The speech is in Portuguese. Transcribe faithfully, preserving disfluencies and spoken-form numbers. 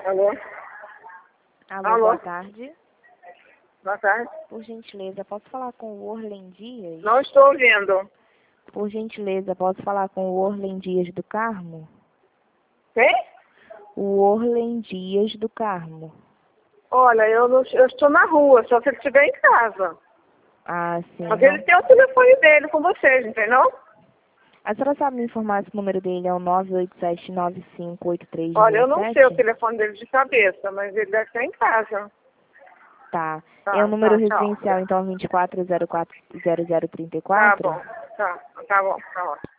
Alô? Alô, Alô? boa tarde. Boa tarde. Por gentileza, posso falar com o Orlen Dias? Não estou ouvindo. Por gentileza, posso falar com o Orlen Dias do Carmo? Quem? O Orlen Dias do Carmo. Olha, eu, não, eu estou na rua, só se ele estiver em casa. Ah, sim. Mas ele tem o telefone dele com vocês, entendeu? A senhora sabe me informar se o número dele é o nove oito sete nove cinco oito três Olha, eu seis não sete? sei o telefone dele de cabeça, mas ele deve estar em casa. Tá. Tá, É o número tá, tchau. residencial, então, vinte e quatro zero quatro zero zero trinta e Tá quatro? bom, tá, tá bom, tá ótimo.